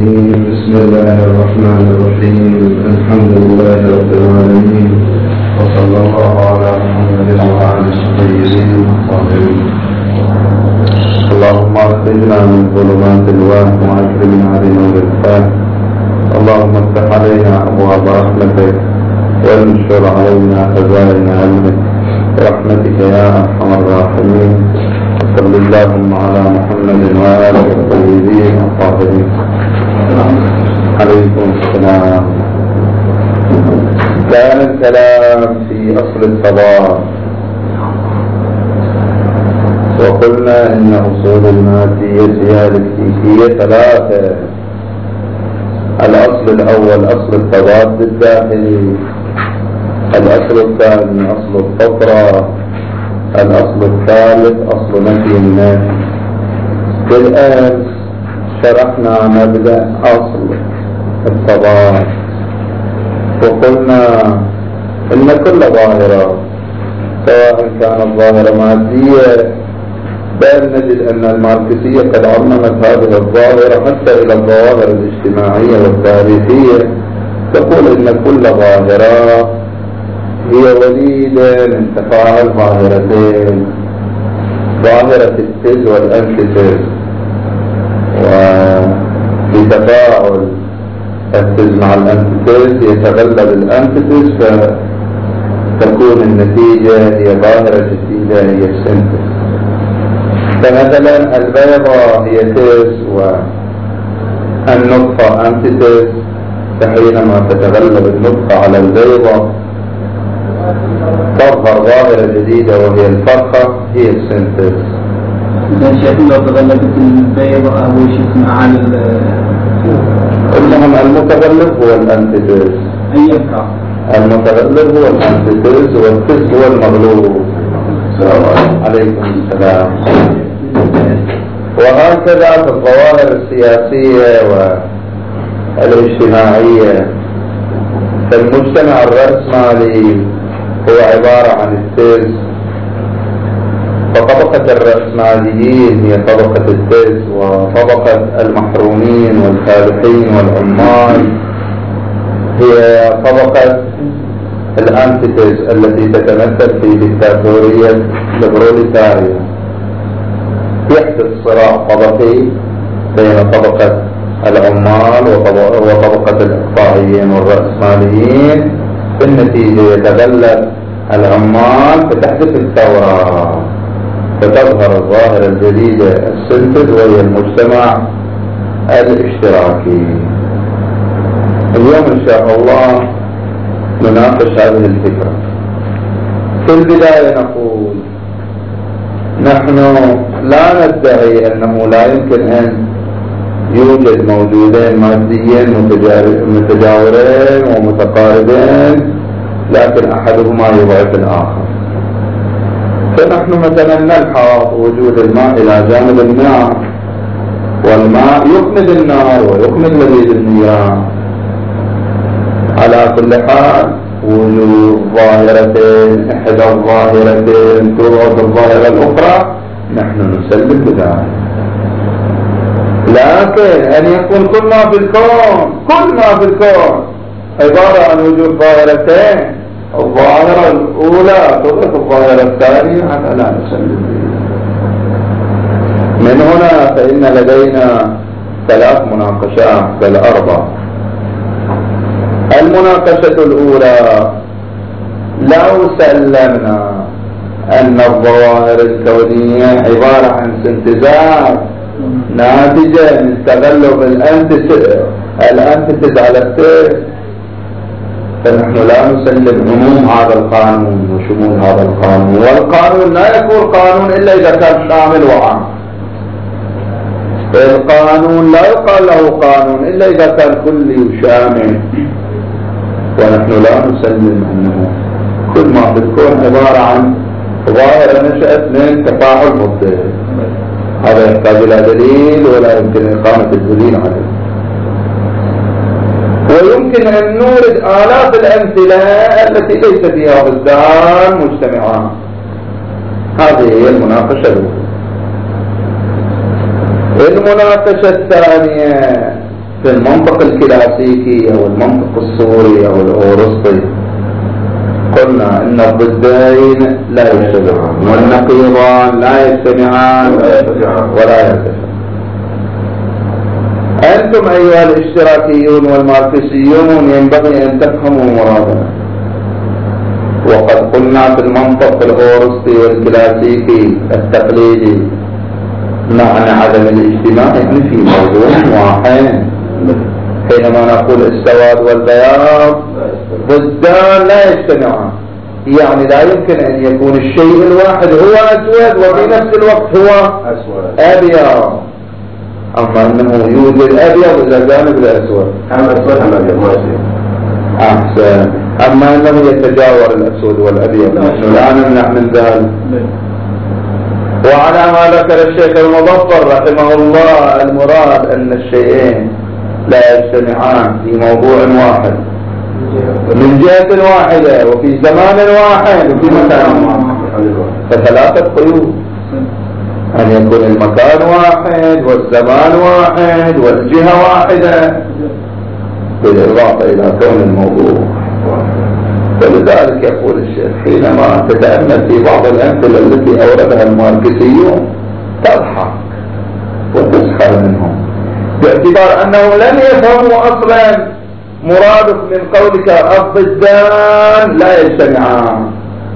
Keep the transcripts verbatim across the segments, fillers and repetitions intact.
بسم الله الرحمن الرحيم. الحمد لله رب العالمين، وصلى الله على محمد وعلى الطيبين الطاهرين. اللهم اخرجنا من ظلمات الوهم واكرمنا بنور الفهم. اللهم افتح علينا ابواب رحمتك وانشر علينا خزائن علمك برحمتك يا ارحم الراحمين. صلى اللهم على محمد وآله الطيبين الطاهرين. عليكم السلام. كان الكلام في أصل الصلاة، وقلنا إن أصول المادية الفيزيكية ثلاثة. الأصل الأول أصل التضاد الداخلي، الأصل الثاني أصل الفطرة، الأصل الثالث أصل نفي النفي. بالأمس شرحنا مبدأ أصل التضاد، وقلنا إن كل ظاهرة سواء كانت ظاهرة مادية، بل نجد أن الماركسية قد عممت هذه الظاهرة حتى إلى الظواهر الاجتماعية والتاريخية. تقول إن كل ظاهرة هي وليدة من تفاعل ظاهرتين، ظاهرة التز والأنتيتز، وبتفاعل التز مع الأنتيتز يتغلب الأنتيتز فتكون النتيجة هي ظاهرة جديدة هي السنتز. فمثلا البيضة هي تز والنطفة أنتيتز، فحينما تتغلب النطفة على البيضة تظهر ظاهرة جديدة وهي الفرخة هي السنتز. إذا شكل لو تغلبت البيضة أو شكل على المهم المتغلب هو الأنتيتز. أي أفرع؟ المتغلب هو الأنتيتز والتز هو المغلوب. عليكم السلام. وهكذا في الظواهر السياسية والاجتماعية. فالمجتمع الرأسمالي هو عبارة عن التز، فطبقة الرأسماليين هي طبقة التز، وطبقة المحرومين والفالحين والعمال هي طبقة الأنتيتز التي تتمثل في ديكتاتورية البروليتاريا. يحدث صراع طبقي بين طبقة العمال وطبقة الإقطاعيين والرأسماليين. في النتيجة يتغلب العمال فتحدث الثورة، فتظهر الظاهرة الجديدة السنتز وهي المجتمع الاشتراكي. اليوم إن شاء الله نناقش هذه الفكرة. في البداية نقول نحن لا ندعي أنه لا يمكن أن يوجد موجودين ماديين متجاورين ومتقاربين، لكن أحدهما يضعف الآخر. فنحن مثلا نلحظ وجود الماء إلى جانب النار، والماء يخمد النار ويخمد لبيد النيران. على كل حال وجود ظاهرتين، إحدى الظاهرتين تضعف الظاهرة الأخرى، نحن نسلم بذلك. لكن أن يكون كل ما في الكون كل ما في الكون عبارة عن وجود ظاهرتين، الظاهرة الأولى تضعف الظاهرة الثانية، هذا لا نسلم به. من هنا فإن لدينا ثلاث مناقشات بل أربع. المناقشة الأولى: لو سلمنا أن الظواهر الكونية عبارة عن سنتزات ناتجة من تغلب الأنتيتز على التز، فنحن لا نسلم عموم هذا القانون وشمول هذا القانون. والقانون لا يكون قانون إلا إذا كان شامل وعام. القانون لا يقال له قانون إلا إذا كان كلي وشامل. ونحن لا نسلم أنه كل ما في الكون عبارة عن ظاهرة نشأت من تفاعل مبدئ. هذا يحتاج إلى دليل ولا يمكن إقامة الدليل عليه. ويمكن أن نورد آلاف الأمثلة التي ليس فيها ضدان مجتمعان. هذه هي المناقشة الأولى. المناقشة الثانية: في المنطق الكلاسيكي أو المنطق الصوري أو الأورسطي قلنا إن الضدين لا يجتمعان والنقيضان لا يجتمعان ولا يرتفعان. أنتم أيها الاشتراكيون والماركسيون ينبغي أن تفهموا مرادنا. وقد قلنا في المنطق الأورسطي والكلاسيكي التقليدي معنى عدم الاجتماع يعني في موضوع واحد. حينما نقول السواد والبياض ضدان لا يجتمعان، يعني لا يمكن أن يكون الشيء الواحد هو أسود وفي نفس الوقت هو أبيض. أما أنه يوجد أبيض إلى جانب الأسود أحسن. أما أنه يتجاور الأسود والأبيض نحن لا نمنع من ذلك. وعلى ما ذكر الشيخ المظفر رحمه الله المراد أن الشيئين لا يجتمعان في موضوع واحد من جهة واحدة وفي زمان واحد وفي مكان واحد، فثلاثة قيود: أن يكون المكان واحد والزمان واحد والجهة واحدة، بالإضافة إلى كون الموضوع. ولذلك يقول الشيخ حينما تتأمل في بعض الأمثلة التي أوردها الماركسيون تضحك وتسخر منهم، باعتبار أنه لم يفهموا أصلا مرادك من قولك الضدان لا يجتمعان.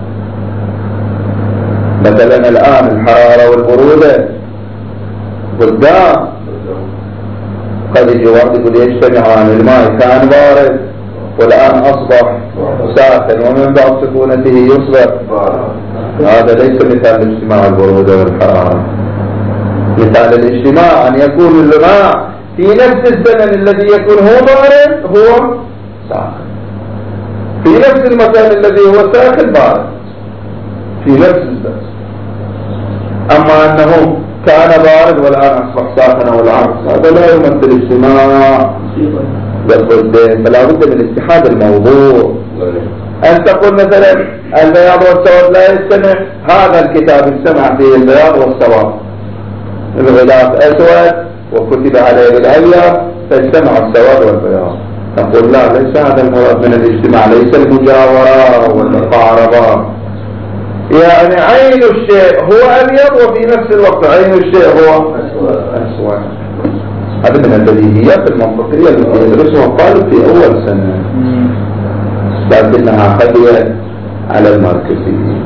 مثلا الآن الحرارة والبرودة ضدان، قد يجي واحد يقول يجتمعان، الماء كان بارد والآن أصبح ساخن ومن بعد سكونته يصبح، هذا ليس مثال الاجتماع البرودة والحرارة. مثال الاجتماع أن يكون الماء في نفس الزمن الذي يكون هو بارد هو ساخن، في نفس المكان الذي هو ساخن بارد في نفس الزمن. أما أنه كان بارد والآن أصبح ساخنا والعكس، هذا لا يمثل اجتماع بالضدين. فلا بد من اتحاد الموضوع. أن تقول مثلا البياض والسواد لا يجتمع، هذا الكتاب اجتمع فيه البياض والسواد، الغلاف أسود وكتب عليه بالأبيض فاجتمع السواد والبياض. نقول لا، ليس هذا المراد من الاجتماع، ليس المجاورة والمقاربة. يعني عين الشيء هو أبيض وفي نفس الوقت عين الشيء هو أسود. هذا من البديهيات المنطقية التي يدرسها الطالب في أول سنة، لكنها خبيئة على الماركسيين.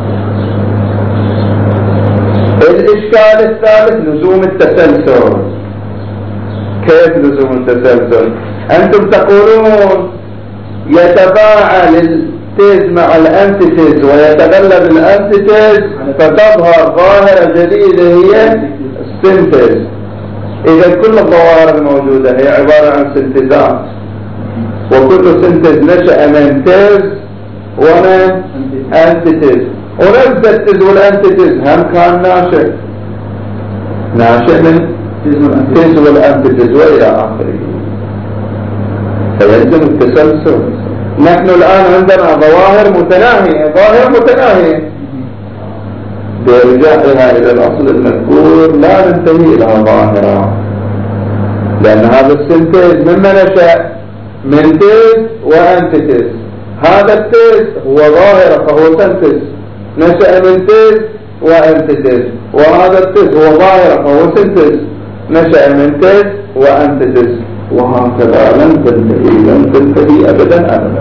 الإشكال الثالث لزوم التسلسل. كيف لزوم التسلسل؟ أنتم تقولون يتفاعل التيز مع الأنتيتيز ويتغلب الأنتيتيز فتظهر ظاهرة جديدة هي السنتيز. إذا كل الظواهر الموجودة هي عبارة عن سنتيزات، وكل سنتيز نشأ من تيز ومن أنتيتيز، ونفس التيز والأنتيتيز هم كان ناشئ ناشئ من تيز والأنتيتيز وإلى آخره. فيلزم التسلسل. نحن الآن عندنا ظواهر متناهية، ظاهرة متناهية برجوعها إلى الأصل المذكور لا ننتهي إلى ظاهرة، لأن هذا السنتيز مما نشأ من تيز وأنتيتيز. هذا التيز هو ظاهرة فهو سنتيز نشأ من تيز وأنتيتيز، وهذا التيز هو ظاهرة فهو سنتيز نشأ من تيز وأنتيتيز، وهكذا لن تنتهي لن تنتهي أبدا أبدا.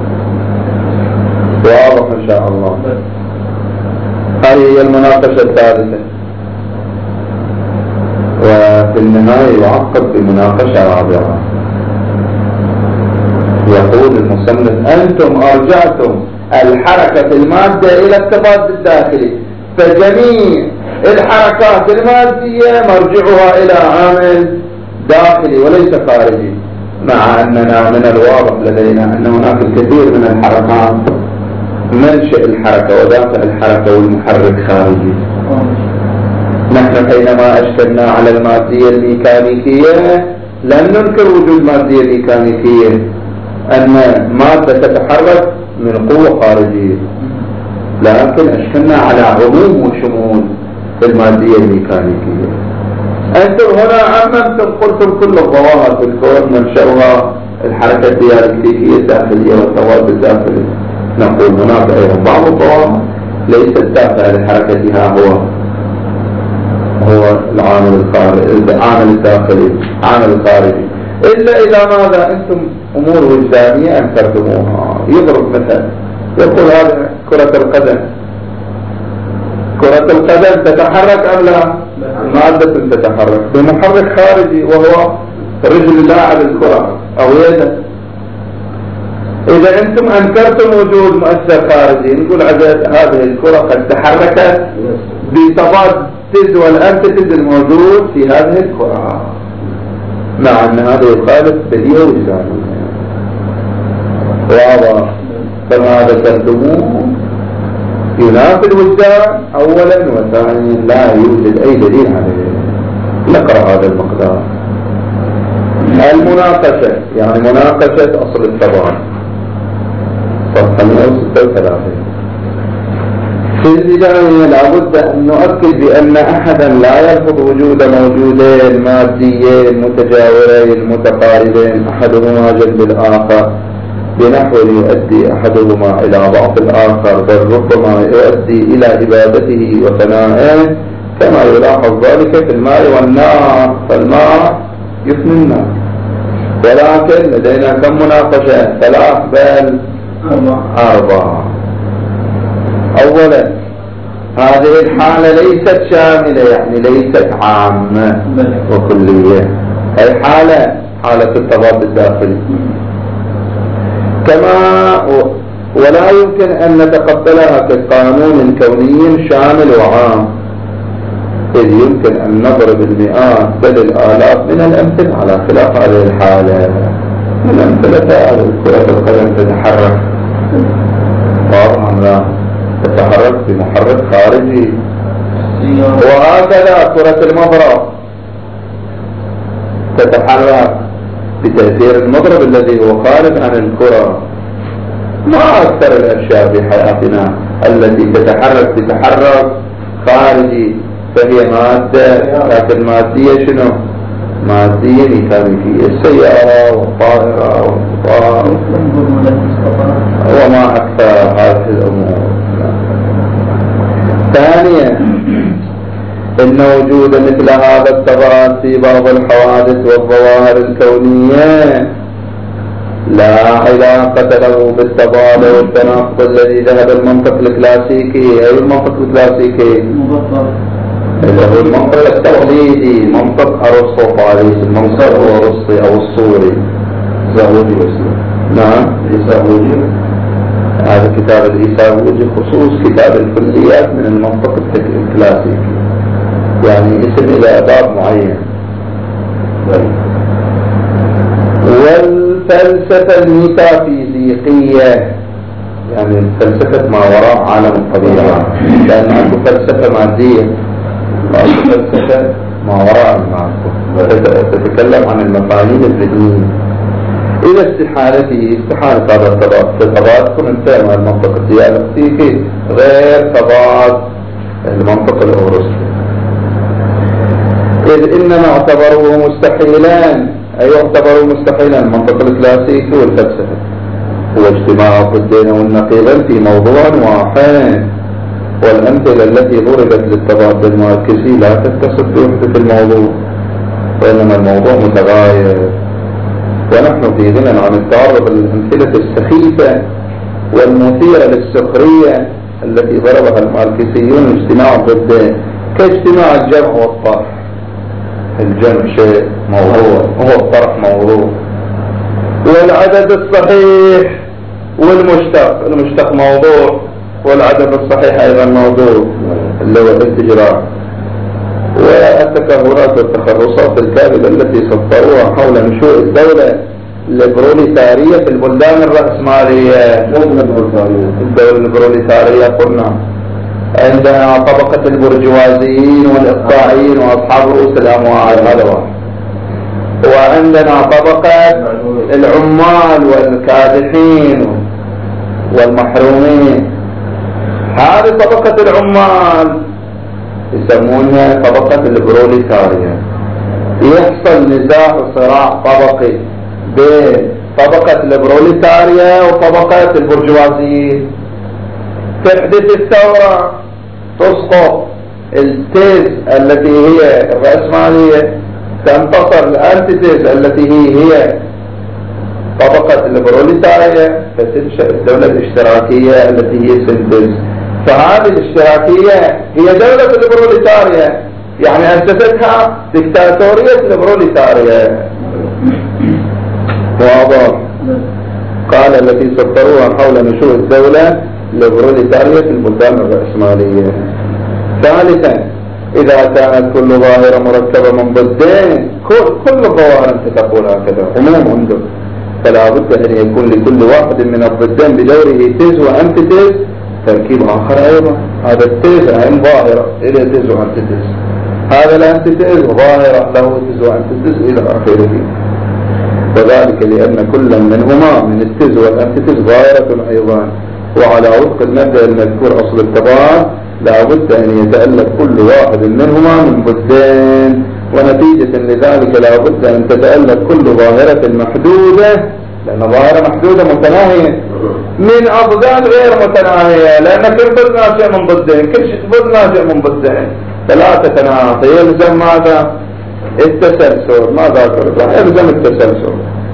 واضح إن شاء الله. هذه هي المناقشة الثالثة، وفي النهاية يعقب بمناقشة رابعة. يقول المصنف: أنتم أرجعتم الحركة المادة إلى التضاد الداخلي، فجميع الحركات المادية مرجعها إلى عامل داخلي وليس خارجي، مع أننا من الواضح لدينا أن هناك الكثير من الحركات منشأ الحركة ودافع الحركة والمحرك خارجي. نحن حينما أشكلنا على المادية الميكانيكية لم ننكر وجود مادية ميكانيكية، أن مادة تتحرك من قوة خارجية، لكن أشكلنا على عموم وشمول المادية الميكانيكية. أنتم هنا عممتم قلتم كل الظواهر في الكون منشأها الحركة الديالكتيكية الداخلية والتوازن الداخلي. نقول هناك أيضا بعض الظواهر ليست دافع لحركتها هو هو العامل الخارجي، العامل الداخلي، عامل الخارجي، إلا إذا ماذا أنتم أمور وجدانية أنكرتموها. يضرب مثل يقول هذا كرة القدم، كرة القدم تتحرك أم لا؟ مادة تتحرك بمحرك خارجي وهو رجل لاعب الكرة أو يده. إذا أنتم أنكرتم وجود مؤثر خارجي نقول هذه الكرة قد تحركت بتضاد تز والأنتز الموجود في هذه الكرة، مع أن هذا يخالف بديهة وجدانية. واضح؟ فما ذكرتموه ينافي الوجدان أولا، وثانيا لا يوجد أي دليل عليه. نقرأ هذا المقدار. المناقشة يعني مناقشة أصل التبعان صفحة مئة وستة وثلاثين. في البداية لابد أن نؤكد بأن أحدا لا يلفظ وجود موجودين ماديين متجاورين متقاربين أحدهما جنب الآخر بنحو يؤدي أحدهما إلى ضعف الآخر، بل ربما يؤدي إلى إبادته وفنائه، كما يلاحظ ذلك في الماء والنار، فالماء يفني النار. ولكن لدينا كم مناقشة؟ ثلاث بل أربعة. أولا هذه الحالة ليست شاملة، يعني ليست عامة وكلية، أي حالة حالة التضاد الداخلي، كما ولا يمكن أن نتقبلها كقانون كوني شامل وعام، إذ يمكن أن نضرب المئات بل الآلاف من الأمثلة على خلاف هذه الحالة. من أمثلة كرة القدم تتحرك، واضح أم لا؟ تتحرك بمحرك خارجي. وهكذا كرة المضرب تتحرك بتأثير المضرب الذي هو خارج عن الكرة. ما أكثر الأشياء في حياتنا التي تتحرك بتحرك خارجي فهي مادة، لكن مادية شنو؟ مادية ميكانيكية، السيارة والطائرة والقطار وما أكثر هذه الأمور. ثانيا إن وجود مثل هذا التضاد في بعض الحوادث والظواهر الكونية لا علاقة له بالتضاد والتناقض الذي ذهب المنطق الكلاسيكي. أي المنطق الكلاسيكي؟ اللي هو المنطق التقليدي، منطق أرسطو فارس، المنطق الأرسطي أو الصوري زاوجي وسلم. نعم الإيساوجي، هذا كتاب الإيساوجي خصوص كتاب الكليات من المنطق الكلاسيكي، يعني اسم إلى باب معين. والفلسفة الميتافيزيقية يعني فلسفة ما وراء عالم الطبيعة، لأن أكو فلسفة مادية وأكو فلسفة ما وراء المادة تتكلم عن المفاهيم الذهنية. إلى استحالته استحالة هذا التضاد، التضاد تكون انتهى مع المنطق الديالكتيكي غير تضاد المنطق الأوروسي، إذ إنما اعتبروه مستحيلان. أي اعتبروا مستحيلا المنطق الكلاسيكي والفلسفة هو اجتماع الضدين والنقيضين في موضوع واحد، والأمثلة التي ضربت للتضاد الماركسي لا تتصف بوحدة الموضوع، وإنما الموضوع متغاير. ونحن في غنى عن التعرض للأمثلة السخيفة والمثيرة للسخرية التي ضربها الماركسيون اجتماع الضدين، كاجتماع الجمع والطرح. الجمع شيء موضوع وهو الطرح موضوع، والعدد الصحيح والمشتق، المشتق موضوع والعدد الصحيح أيضا موضوع اللي هو الانتجرال. والتكهنات والتخرصات الكاذبة التي سطروها حول نشوء الدولة البروليتارية في البلدان الرأسمالية. الدولة البروليتارية قلنا عندنا طبقة البرجوازيين والإقطاعيين وأصحاب رؤوس الأموال، هذا واحد. وعندنا طبقة العمال والكادحين والمحرومين، هذه طبقة العمال يسمونها طبقة البروليتارية. يحصل نزاع وصراع طبقي بين طبقة البروليتاريا وطبقة البرجوازيين. تحدث الثورة، تسقط التيز التي هي الرأسمالية، تنتصر الأنتيتيز التي هي هي طبقة البروليتاريا، فتنشأ الدولة الاشتراكية التي هي سنتيز. فهذه الاشتراكية هي دولة البروليتاريا، يعني أسستها دكتاتورية البروليتاريا. واضح؟ قال التي سطروها حول نشوء الدولة البروليتارية في البلدان الرأسمالية. ثالثا، إذا كانت كل ظاهرة مركبة من ضدين، كل كل الظواهر أنت تقول هكذا عموم عنده، فلا بد أن يكون لكل واحد من الضدين بدوره تيز وأنتيتيز تركيب آخر أيضا. هذا التيز أهم ظاهرة إلى تيز وأنتيتيز، هذا الأنتيتيز ظاهرة له تيز وأنتيتيز إلى آخره. وذلك لأن كل منهما من التيز والأنتيتيز ظاهرة أيضا. وعلى وفق المبدأ المذكور أصل التضاد لا بد أن يتألف كل واحد منهما من ضدين، ونتيجة لذلك لا بد أن تتألف كل ظاهرة محدودة، لأن ظاهرة محدودة متناهية من أضداد غير متناهية، لأن كل ضد ناشئ من ضدين، كل ضد ناشئ من ضدين، فلا تتناهي. يلزم ماذا؟ التسلسل. ماذا قلت؟ يلزم التسلسل.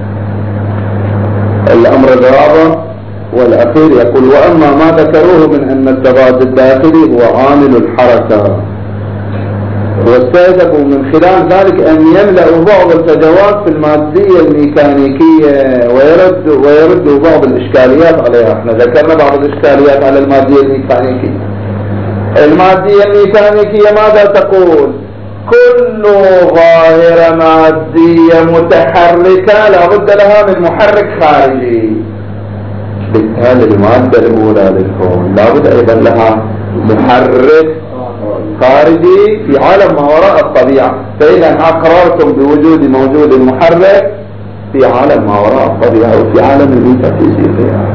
الأمر الرابع والأخير يقول: وأما ما ذكروه من أن التضاد الداخلي هو عامل الحركة، واستهدفوا من خلال ذلك أن يملأوا بعض الفجوات في المادية الميكانيكية ويردوا ويردوا بعض الإشكاليات عليها. احنا ذكرنا بعض الإشكاليات على المادية الميكانيكية. المادية الميكانيكية ماذا تقول؟ كل ظاهرة مادية متحركة لابد لها من محرك خارجي. بالتالي المادة الأولى للكون لابد أيضا لها محرك خارجي في عالم ما وراء الطبيعة. فإذا أقررتم بوجود موجود محرك في عالم ما وراء الطبيعة وفي عالم الميتافيزيقيا.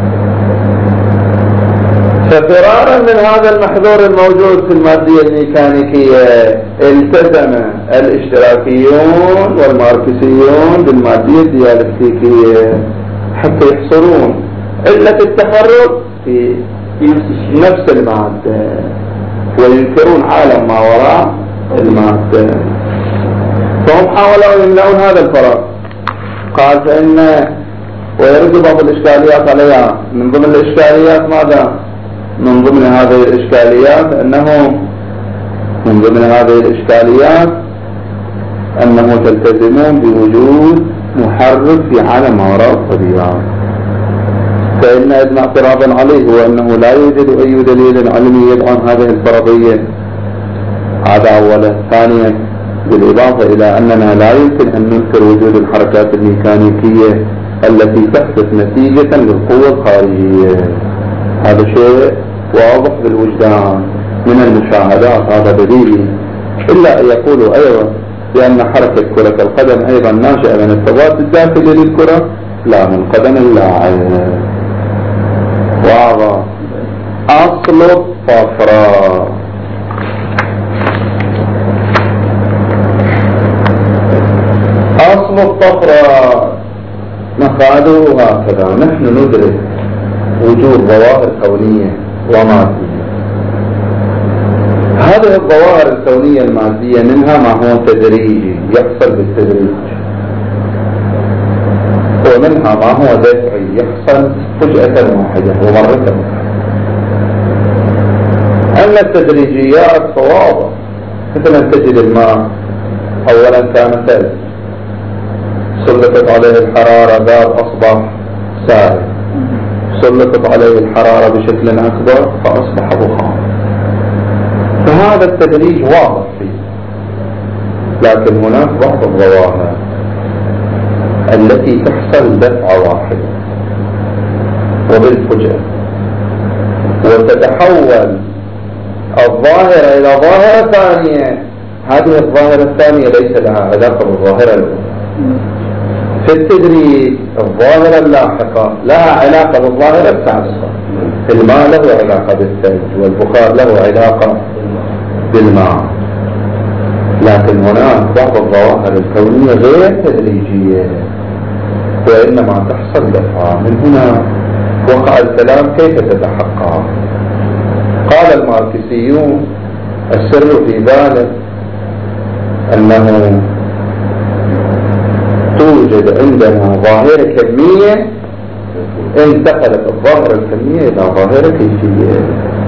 ففرارا من هذا المحذور الموجود في المادية الميكانيكية، التزم الاشتراكيون والماركسيون بالمادية الديالكتيكية حتى يحصرون علة التحرك في نفس المادة وينكرون عالم ما وراء المادة. فهم حاولوا يملؤون هذا الفراغ. قال فإن ويرد بعض الإشكاليات عليها. من ضمن الإشكاليات ماذا؟ من ضمن هذه الإشكاليات أنه من ضمن هذه الإشكاليات أنه تلتزمون بوجود محرك في عالم ما وراء الطبيعة. فإن أدنى اعتراضا عليه هو أنه لا يوجد أي دليل علمي يدعم هذه الفرضية. هذا أولا. ثانيا، بالإضافة إلى أننا لا يمكن أن ننكر وجود الحركات الميكانيكية التي تحدث نتيجة للقوة الخارجية. هذا شيء واضح بالوجدان من المشاهدات، هذا بديهي. إلا أن يقولوا أيضا بأن حركة كرة القدم أيضا ناشئة من التضاد الداخلي للكرة لا من قدم اللاعب. واضح. أصل الطفرة. أصل الطفرة مفاده هكذا: نحن ندرك وجود ظواهر كونية ومادية. هذه الظواهر الكونية المادية منها ما هو تدريجي يحصل بالتدريج، ومنها ما هو دفعي يحصل فجأة واحدة ومرة واحدة. أما التدريجيات فواضح، مثلا تجد الماء أولا كان ثلج، سلطت عليه الحرارة ذاب أصبح سائل، سلطت عليه الحرارة بشكل أكبر فأصبح بخار. فهذا التدريج واضح فيه. لكن هناك بعض الظواهر التي تحصل دفعة واحدة وبالفجأة، وتتحول الظاهرة إلى ظاهرة ثانية. هذه الظاهرة الثانية ليس لها علاقة بالظاهرة الأولى. في التدريج الظاهرة اللاحقة لها علاقة بالظاهرة السابقة. الماء له علاقة بالثلج، والبخار له علاقة بالماء. لكن هناك بعض الظواهر الكونية غير تدريجية وإنما تحصل دفعة. من هنا وقع الكلام كيف تتحقق. قال الماركسيون السر في ذلك أنه توجد عندنا ظاهرة كمية انتقلت الظاهرة الكمية إلى ظاهرة كيفية.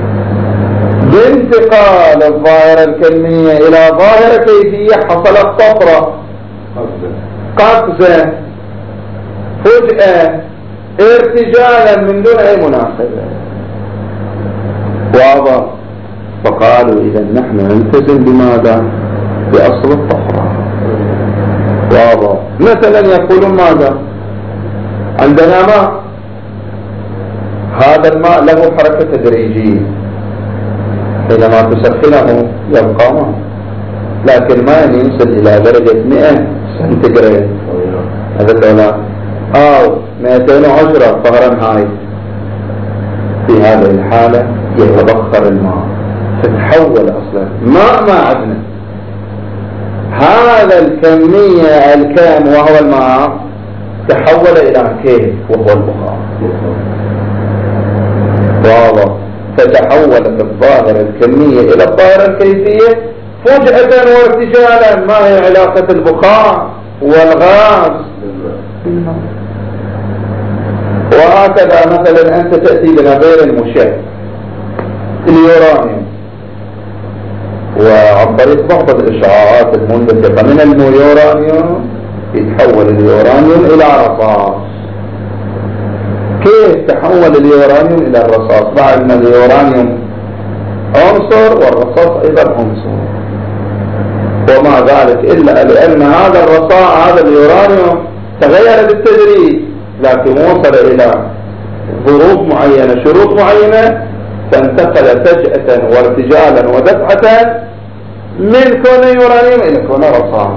بانتقال الظاهرة الكمية إلى ظاهرة كيفية حصلت طفرة، قفزة، فجأة، ارتجالا من دون أي مناسبة. واضح؟ فقالوا إذا نحن نلتزم بماذا؟ بأصل الطفرة. واضح؟ مثلا يقولون ماذا؟ عندنا ماء، هذا الماء له حركة تدريجية، حينما تسخنه يبقى ماء، لكن ما يصل إلى درجة مئة سنتيغراد هذا لا أو مئتين وعشرة فهرنهايت. في هذه الحالة يتبخر الماء، تتحول أصلا ماء ما عدنا. هذا الكمية الكام وهو الماء تحول إلى كيف وهو البخار. واضح؟ فتحولت الظاهرة الكمية إلى الظاهرة الكيفية فجأة وارتجالا. ما هي علاقة البخار والغاز بالماء؟ وهكذا مثلا أنت تأتي بنظير المشع اليورانيوم، وعن طريق بعض الإشعاعات المنبثقة من اليورانيوم يتحول اليورانيوم إلى رصاص. كيف تحول اليورانيوم إلى الرصاص؟ بعد ما اليورانيوم عنصر والرصاص أيضا عنصر، وما ذلك إلا لأن هذا الرصاص هذا اليورانيوم تغير بالتدريج، لكن وصل إلى ظروف معينة شروط معينة فانتقل فجأة وارتجالا ودفعة من كون يورانيوم إلى كون رصاص.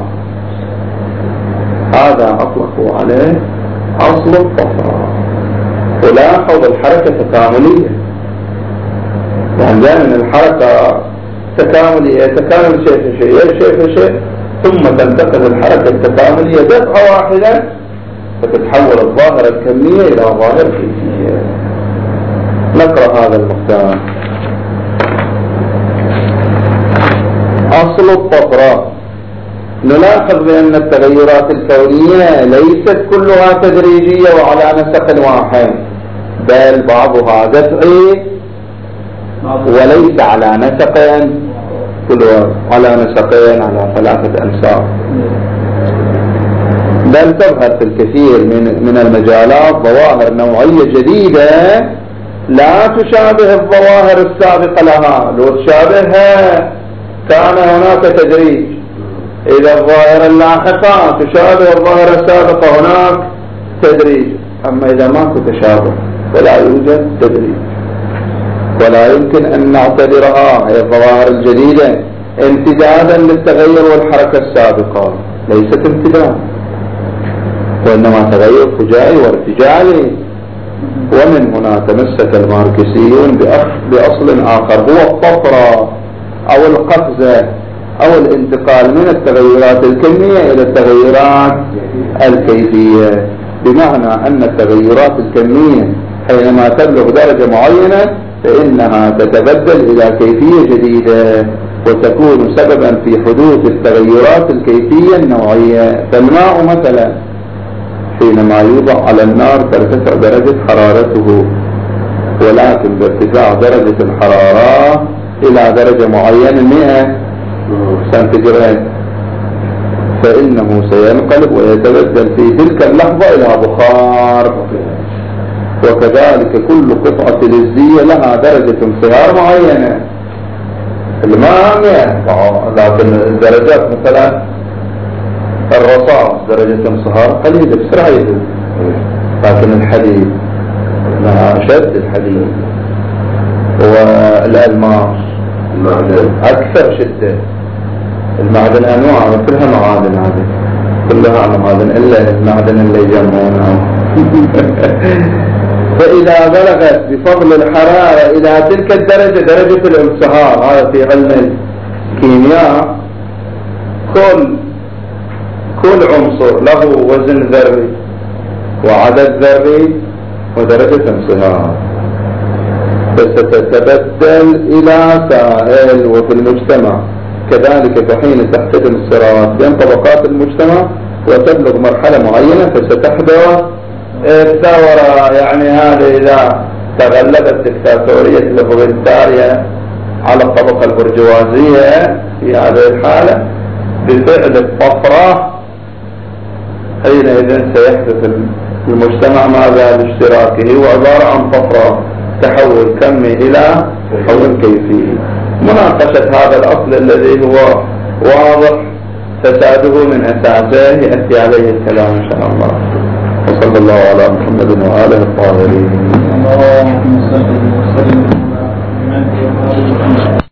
هذا أطلقوا عليه أصل الطفرة. ولاحظ الحركة تكاملية، يعني دائما الحركة تكاملية، تكامل شيء في شيء شيء في شيء، ثم تنتقل الحركة التكاملية دفعة واحدة فتتحول الظاهرة الكمية إلى ظاهرة كيفية. نقرأ هذا المقدار. أصل الطفرة. نلاحظ بأن التغيرات الكونية ليست كلها تدريجية وعلى نسق واحد، بل بعضها دفعي وليس على نسق كلها على نسقين على ثلاثة أنساق، بل تظهر في الكثير من من المجالات ظواهر نوعية جديدة لا تشابه الظواهر السابقة لها. لو تشابهها كان هناك تدريج، إذا الظاهرة اللاحقة تشابه الظاهرة السابقة هناك تدريج، أما إذا ماكو تشابه فلا يوجد تدريج. ولا يمكن أن نعتبرها هي الظواهر الجديدة امتدادا للتغير والحركة السابقة، ليست امتداد وإنما تغير فجائي وارتجالي. ومن هنا تمسك الماركسيون بأصل آخر هو الطفرة أو القفزة أو الانتقال من التغيرات الكمية إلى التغيرات الكيفية، بمعنى أن التغيرات الكمية حينما تبلغ درجة معينة فإنها تتبدل إلى كيفية جديدة وتكون سببا في حدوث التغيرات الكيفية النوعية. فالماء مثلا حينما يوضع على النار ترتفع درجة حرارته، ولكن بارتفاع درجة الحرارة إلى درجة معينة مئة سنتيغراد فإنه سينقلب ويتبدل في تلك اللحظة إلى بخار. وكذلك كل قطعة فلزية لها درجة انصهار معينة. الماء مئة، لكن الدرجات مثلا الرصاص درجة انصهار قليلة بسرعة يذوب، لكن الحديد مع شد الحديد والألماس المعدن أكثر شدة. المعدن أنواع كلها معادن، هذه كلها معادن إلا المعدن اللي يجمعونه. فإذا بلغت بفضل الحرارة إلى تلك الدرجة درجة الانصهار، هذا في علم الكيمياء كل كل عنصر له وزن ذري وعدد ذري ودرجة انصهار، فستتبدل إلى سائل. وفي المجتمع كذلك فحين تحتدم الصراعات بين طبقات المجتمع وتبلغ مرحلة معينة فستحدث الثورة. يعني هذا إذا تغلبت دكتاتورية البروليتاريا على الطبقة البرجوازية في هذه الحالة بفعل الطفرة، حينئذ سيحدث المجتمع ماذا لاشتراكه، وعبارة عن طفرة تحول كمي إلى تحول كيفي. مناقشة هذا الأصل الذي هو واضح فساده من أساسه يأتي عليه الكلام إن شاء الله. وصلى الله على محمد وآله الطاهرين.